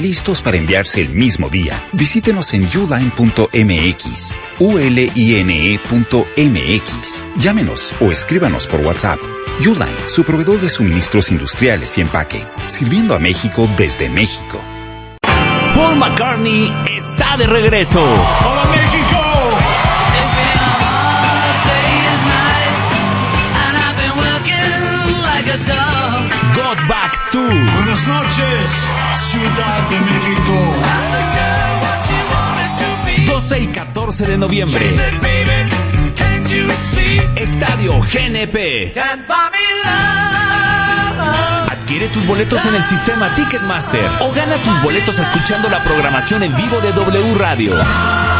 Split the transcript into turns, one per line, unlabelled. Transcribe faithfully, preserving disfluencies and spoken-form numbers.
listos para enviarse el mismo día. Visítenos en uline punto m x, u l i n e punto m x. Llámenos o escríbanos por WhatsApp. Uline, su proveedor de suministros industriales y empaque, sirviendo a México desde México.
Paul McCartney está de regreso.
¡Hola, México!
Got Back Tour.
Buenas noches, Ciudad de México.
doce y catorce de noviembre. Estadio G N P. Adquiere tus boletos en el sistema Ticketmaster o gana tus boletos escuchando la programación en vivo de W Radio.